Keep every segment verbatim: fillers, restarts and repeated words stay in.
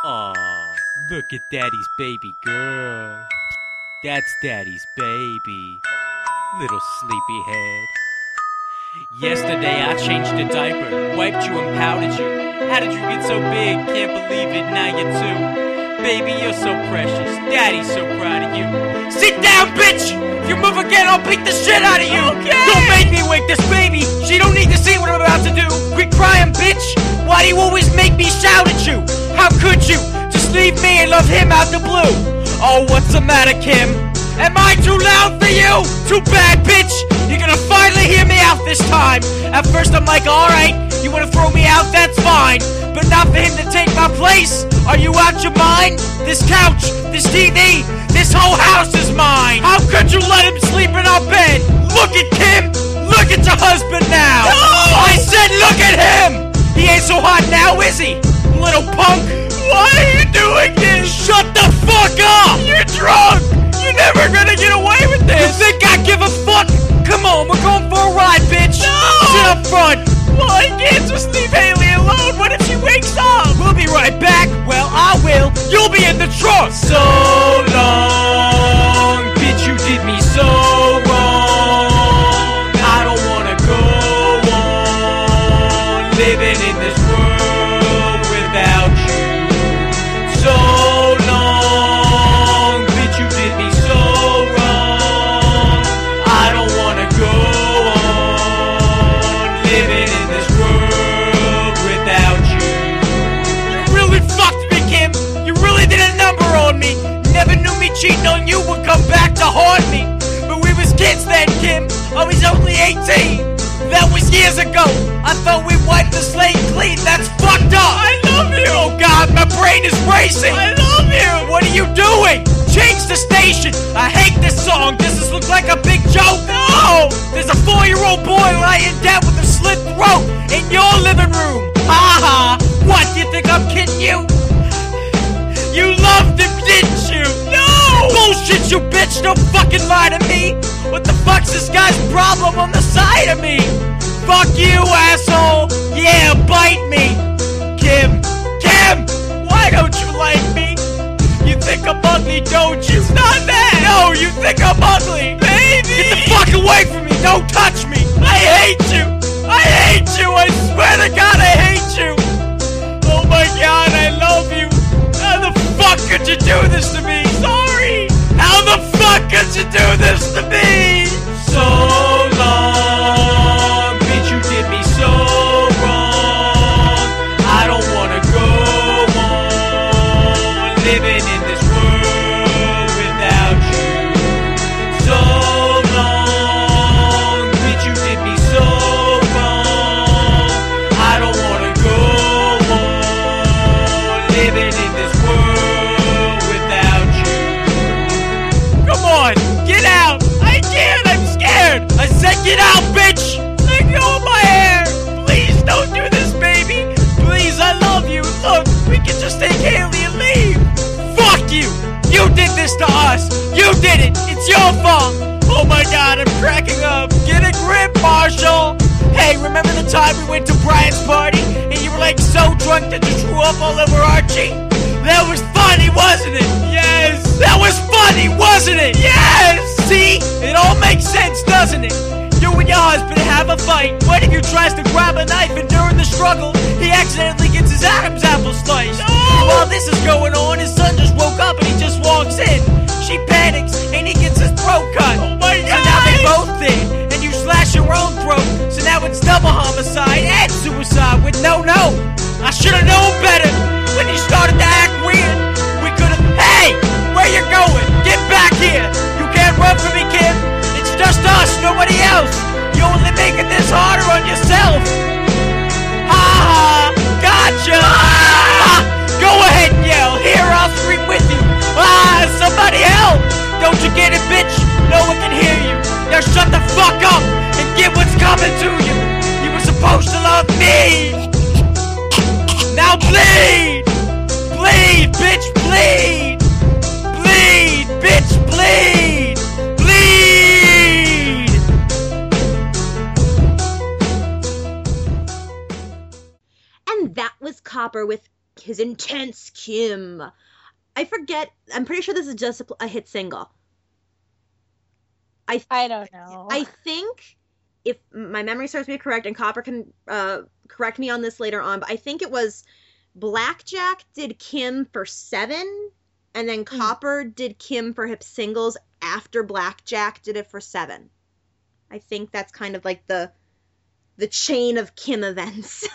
Aw, look at Daddy's baby girl. That's Daddy's baby. Little sleepyhead. Yesterday I changed a diaper, wiped you and powdered you. How did you get so big? Can't believe it, now you're two. Baby, you're so precious. Daddy's so proud of you. Sit down, bitch! If you move again, I'll beat the shit out of you! Okay. Don't make me wake this baby! She don't need to see what I'm about to do! Quit crying, bitch! Why do you always make me shout at you? How could you? Just leave me and love him out the blue! Oh, what's the matter, Kim? Am I too loud for you? Too bad, bitch! You're gonna finally hear me out this time! At first I'm like, alright, you wanna throw me out, that's fine. But not for him to take my place! Are you out your mind? This couch, this T V, this whole house is mine! How could you let him sleep in our bed? Look at Kim! Look at your husband now! No! I said look at him! He ain't so hot now, is he? Little punk! Why are you doing this? Shut the fuck up! You're drunk! You're never gonna get away with this! You think I give a fuck? Come on, we're going for a ride, bitch! No! Sit up front! Well, I can't just leave Haley alone! What if she wakes up? We'll be right back! Well, I will! You'll be in the trunk! So long, bitch, you did me so wrong. I don't wanna go on living in this world without you. So long, bitch, you did me so wrong. I don't wanna go on living in this world without you. You really fucked me, Kim. You really did a number on me. Never knew me cheating on you would come back to haunt me. But we was kids then, Kim. I was only eighteen. That was years ago. I thought we wiped the slate clean. That's fucked up. I love you. Oh God, my brain is racing. I love you. What are you doing? Change the station. I hate this song. Does this look like a big joke? No. There's a four-year-old boy lying dead with a slit throat in your living room. Ha ha. What? Do you think I'm kidding you? You loved him, didn't you? No. Bullshit, you bitch. Don't fucking lie to me. What the fuck's this guy's problem on the side of me? Fuck you, asshole! Yeah, bite me! Kim! Kim! Why don't you like me? You think I'm ugly, don't you? It's not that! No, you think I'm ugly! Baby! Get the fuck away from me! Don't touch me! I hate you! I hate you! I swear to God, I hate you! Oh my God, I love you! How the fuck could you do this to me? Sorry! How the fuck could you do this to me? So long, bitch, you did me so wrong. I don't wanna go on living in this world without you. So long, bitch, you did me so wrong. I don't wanna go on living in this world without you. Come on, get out! I can't, I'm scared! I said get out, bitch! Let go of my hair! Please don't do this, baby! Please, I love you! Look, we can just take Haley and leave! Fuck you! You did this to us! You did it! It's your fault! Oh my God, I'm cracking up! Get a grip, Marshall! Hey, remember the time we went to Brian's party and you were like so drunk that you threw up all over Archie? That was funny, wasn't it? Yes! That was funny, wasn't it? Yes! See? It all makes sense, doesn't it? You and your husband have a fight. What if you tries to grab a knife and during the struggle, he accidentally gets his Adam's apple sliced? No! While this is going on, his son just woke up and he just walks in. She panics and he gets his throat cut. Oh my God! So now they both did, and you slash your own throat. So now it's double homicide and suicide with no no. I should've known better when you started to act weird. We could've. Hey! Where you going? Get back here! You can't run from me, Kim! It's just us, nobody else! You're only making this harder on yourself! Ha ha! Gotcha! Ah! Go ahead and yell! Here, I'll scream with you! Ah! Somebody help! Don't you get it, bitch? No one can hear you! Now shut the fuck up and get what's coming to you! You were supposed to love me! Now bleed! Bleed, bitch, bleed! Bleed, bitch, bleed! Bleed! And that was Copper with his intense Kim. I forget. I'm pretty sure this is just a, a hit single. I th- I don't know. I think, if my memory serves me correct, and Copper can uh, correct me on this later on, but I think it was Blackjack did Kim for seven, and then Copper mm. did Kim for hip singles after Blackjack did it for seven. I think that's kind of like the the chain of Kim events.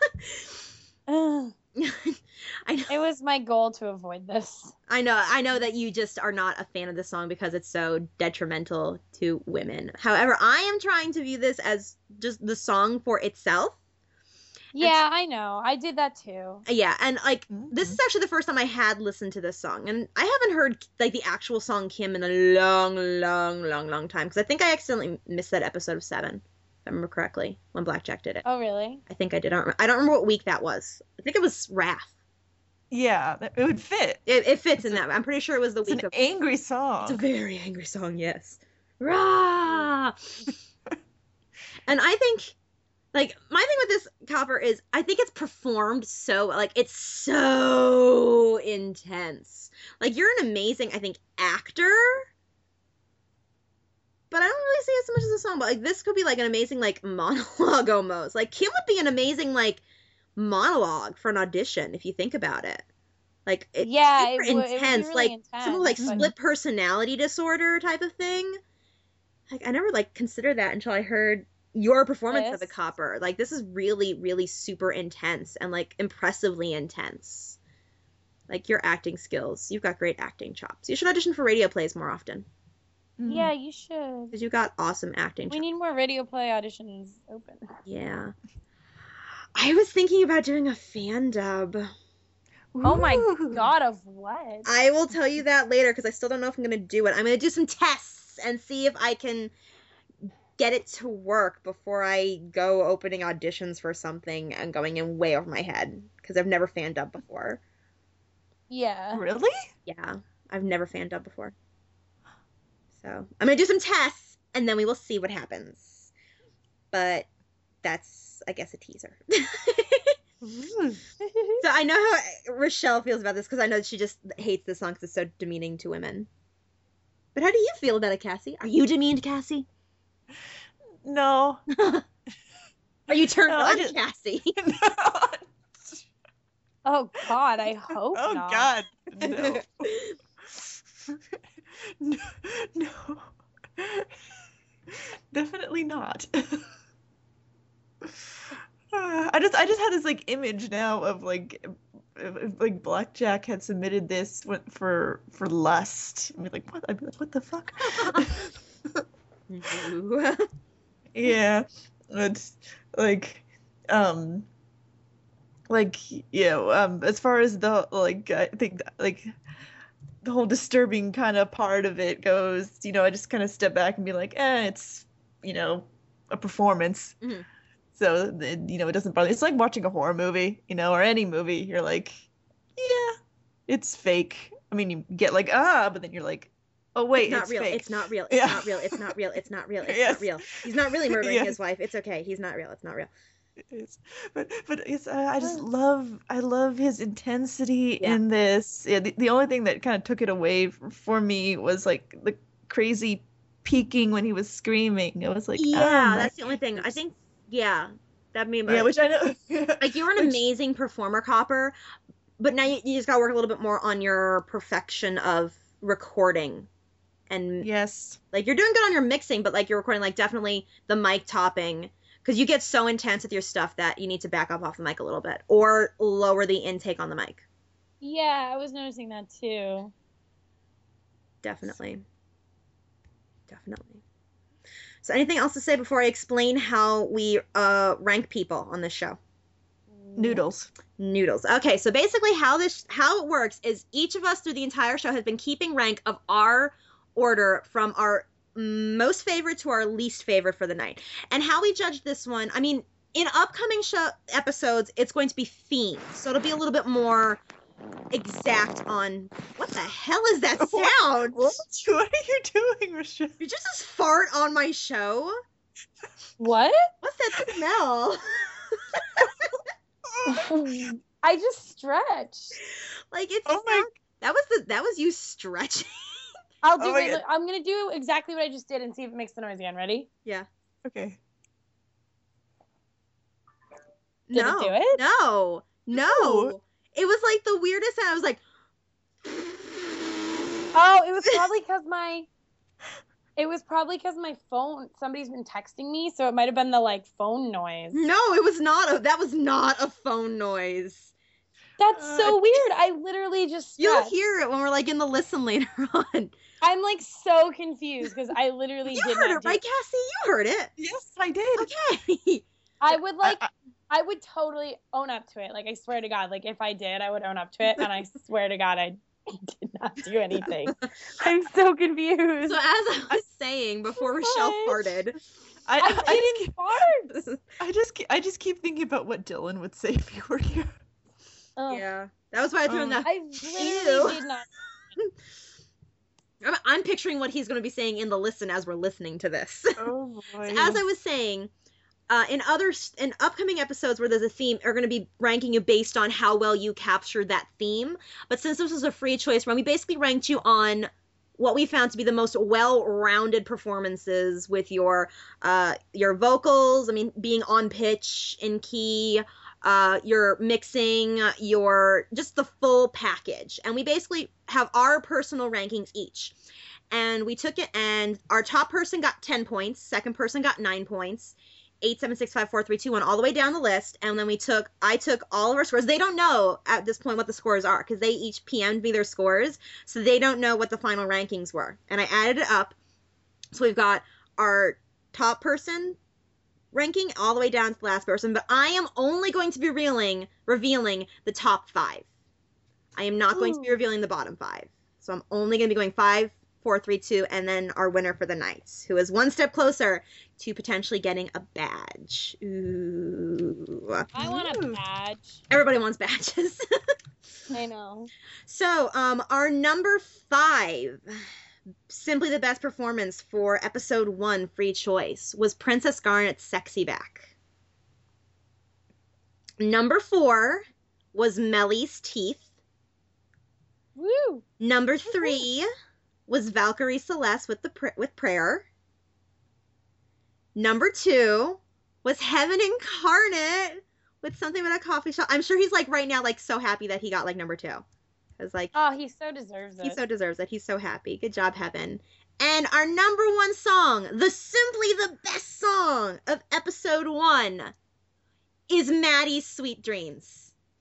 I know. It was my goal to avoid this. I know. I know that you just are not a fan of this song because it's so detrimental to women. However, I am trying to view this as just the song for itself. Yeah, and, I know. I did that too. Yeah, and like mm-hmm. this is actually the first time I had listened to this song, and I haven't heard like the actual song Kim in a long, long, long, long time because I think I accidentally missed that episode of Seven. If I remember correctly, when Blackjack did it. Oh, really? I think I did. I don't remember, I don't remember what week that was. I think it was Wrath. Yeah, it would fit. It, it fits it's in that. I'm pretty sure it was the it's week an of... angry song. It's a very angry song, yes. Rah! And I think, like, my thing with this Copper is I think it's performed so, like, it's so intense. Like, you're an amazing, I think, actor... But I don't really see it so much as a song. But like this could be like an amazing like monologue almost. Like Kim would be an amazing like monologue for an audition if you think about it. Like it's yeah, super it w- intense. It really like intense, some like but... split personality disorder type of thing. Like I never like considered that until I heard your performance this? of the Copper. Like this is really, really super intense and like impressively intense. Like your acting skills. You've got great acting chops. You should audition for radio plays more often. Yeah, you should. Because you got awesome acting. We need more radio play auditions open. Yeah. I was thinking about doing a fan dub. Oh my god, of what? I will tell you that later because I still don't know if I'm going to do it. I'm going to do some tests and see if I can get it to work before I go opening auditions for something and going in way over my head because I've never fan dubbed before. Yeah. Really? Yeah. I've never fan dubbed before. So I'm going to do some tests, and then we will see what happens. But that's, I guess, a teaser. So I know how Rochelle feels about this, because I know she just hates this song because it's so demeaning to women. But how do you feel about it, Cassie? Are you demeaned, Cassie? No. Are you turned no, on, just... Cassie? No. Oh, God, I hope oh, not. Oh, God, no. No, no, definitely not. uh, I just, I just had this like image now of like, if, like Blackjack had submitted this for for Lust. I mean, like what? I'd be like, what the fuck? Yeah, it's like, um, like you know, um, as far as the like, I think like. the whole disturbing kind of part of it goes, you know, I just kind of step back and be like, eh, it's, you know, a performance. Mm-hmm. So, you know, it doesn't bother. It's like watching a horror movie, you know, or any movie. You're like, yeah, it's fake. I mean, you get like, ah, but then you're like, oh, wait, it's not it's real. fake. It's not real. It's yeah. not real. It's not real. It's not real. It's yes. not real. He's not really murdering yes. his wife. It's okay. He's not real. It's not real. It's, but but it's uh, I just love I love his intensity yeah. in this. Yeah, the, the only thing that kind of took it away for, for me was like the crazy peaking when he was screaming. It was like, yeah, oh, that's the only thing. I think, yeah, that mean yeah, which I know. Like you're an which... amazing performer, Copper, but now you, you just gotta work a little bit more on your perfection of recording. And yes, like you're doing good on your mixing, but like you're recording, like definitely the mic topping. Because you get so intense with your stuff that you need to back up off the mic a little bit. Or lower the intake on the mic. Yeah, I was noticing that too. Definitely. Definitely. So anything else to say before I explain how we uh, rank people on this show? Noodles. Noodles. Okay, so basically how this how it works is each of us through the entire show has been keeping rank of our order from our most favorite to our least favorite for the night. And how we judge this one, I mean, in upcoming show episodes, it's going to be themed. So it'll be a little bit more exact on... What the hell is that sound? What, what are you doing, Rochelle? Did you just fart on my show? What? What's that smell? I just stretched. Like it's Oh my- not- that was the that was you stretching. I'll do. Oh my wait, God. look, I'm gonna do exactly what I just did and see if it makes the noise again. Ready? Yeah. Okay. Did it no. do it? No. No. No. It was like the weirdest sound. I was like Oh, it was probably because my. It was probably because my phone. Somebody's been texting me, so it might have been the like phone noise. no, it was not a that was not a phone noise. That's Uh, so weird. I literally just. You'll stretched. hear it when we're like in the listen later on. I'm like so confused because I literally You did heard not it, do right, Cassie? You heard it. Yes, I did. Okay. I would like. I- I would totally own up to it. Like, I swear to God, like, if I did, I would own up to it. And I swear to God, I did not do anything. I'm so confused. So as I was saying before Rochelle What? farted, I, I I, didn't fart. I just ke- I just keep thinking about what Dylan would say if he were here. Ugh. yeah, that was why I threw in Um, that. I literally Ew. did not. I'm, I'm picturing what he's going to be saying in the listen as we're listening to this. Oh boy. As I was saying, uh, in other in upcoming episodes where there's a theme, are going to be ranking you based on how well you captured that theme. But since this was a free choice run, we basically ranked you on what we found to be the most well-rounded performances with your uh, your vocals. I mean, being on pitch, in key, uh, your mixing, your just the full package. And we basically have our personal rankings each. And we took it, and our top person got ten points, second person got nine points, eight, seven, six, five, four, three, two, one, all the way down the list. And then we took, I took all of our scores. They don't know at this point what the scores are because they each P M'd me their scores. So they don't know what the final rankings were. And I added it up. So we've got our top person ranking all the way down to the last person. But I am only going to be revealing, revealing the top five. I am not going to be Ooh. revealing the bottom five. So I'm only going to be going five, four, three, two, and then our winner for the night, who is one step closer to potentially getting a badge. Ooh. I want a Ooh. badge. Everybody wants badges. I know. So, um, our number five, simply the best performance for episode one, free choice, was Princess Garnet's Sexy Back. Number four was Melly's Teeth. Woo! Number three was Valkyrie Celeste with the pr- with prayer. Number two was Heaven Incarnate with something about a coffee shop. I'm sure he's like right now, like so happy that he got like number two. Cause like Oh, he so deserves it. he so deserves it. He's so happy. Good job, Heaven. And our number one song, the simply the best song of episode one, is Maddie's Sweet Dreams.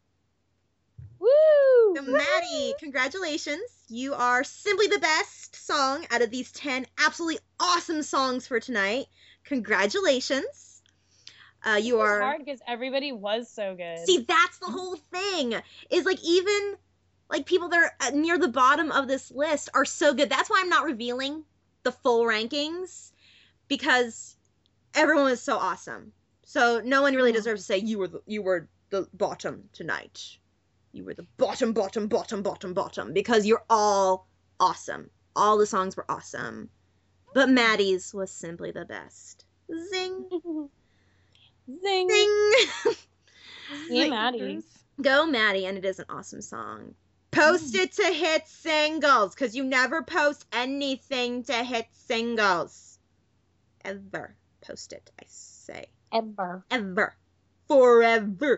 Woo! So Maddie, congratulations. You are simply the best song out of these ten absolutely awesome songs for tonight. Congratulations. Uh, you It was are... hard because everybody was so good. See, that's the whole thing. Is like even like people that are at- near the bottom of this list are so good. That's why I'm not revealing the full rankings because everyone is so awesome. So no one really deserves to say you were the, you were the bottom tonight. You were the bottom, bottom, bottom, bottom, bottom because you're all awesome. All the songs were awesome. But Maddie's was simply the best. Zing. Zing. Zing. Yeah, Maddie. Go Maddie, and it is an awesome song. Post it to hit singles, because you never post anything to hit singles. Ever. Post it, I say. Ever. Ever. Forever.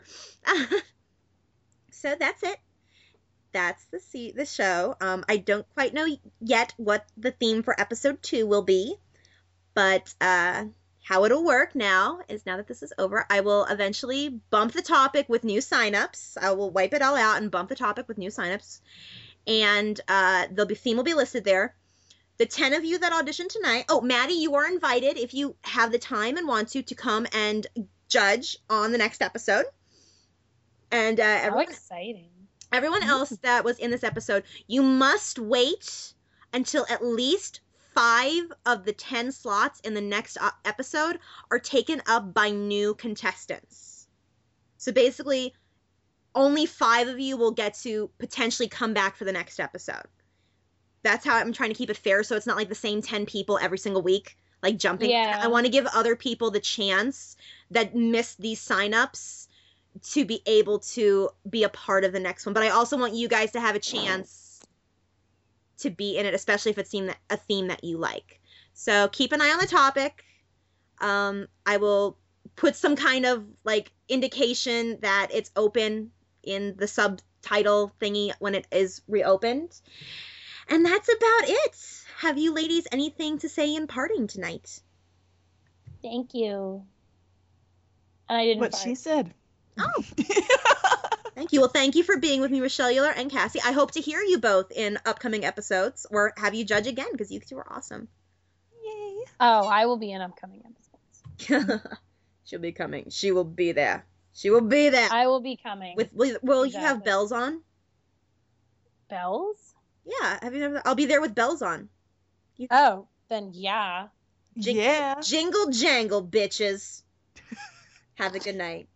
So that's it. That's the se- the show. Um, I don't quite know yet what the theme for episode two will be, but uh, how it'll work now is now that this is over, I will eventually bump the topic with new signups. I will wipe it all out and bump the topic with new signups, and uh, the theme will be listed there. The ten of you that auditioned tonight. Oh, Maddie, you are invited if you have the time and want to to come and judge on the next episode. And uh, How everyone, exciting. everyone else that was in this episode, you must wait until at least five of the ten slots in the next uh, episode are taken up by new contestants. So basically, only five of you will get to potentially come back for the next episode. That's how I'm trying to keep it fair, so it's not like the same ten people every single week, like jumping. Yeah. I want to give other people the chance that missed these signups to be able to be a part of the next one. But I also want you guys to have a chance to be in it, especially if it's theme that, a theme that you like. So keep an eye on the topic. Um, I will put some kind of like indication that it's open in the subtitle thingy when it is reopened. And that's about it. Have you ladies anything to say in parting tonight? Thank you. And I didn't What fart. she said. Oh. Thank you. Well, thank you for being with me, Rochelle Euler and Cassie. I hope to hear you both in upcoming episodes or have you judge again because you two are awesome. Yay. Oh, I will be in upcoming episodes. She'll be coming. She will be there. She will be there. I will be coming. With will, will you have Exactly. bells on? bells? Yeah. Have you never? I'll be there with bells on. You, Oh, then yeah. Jing- Yeah. Jingle jangle, bitches. Have a good night.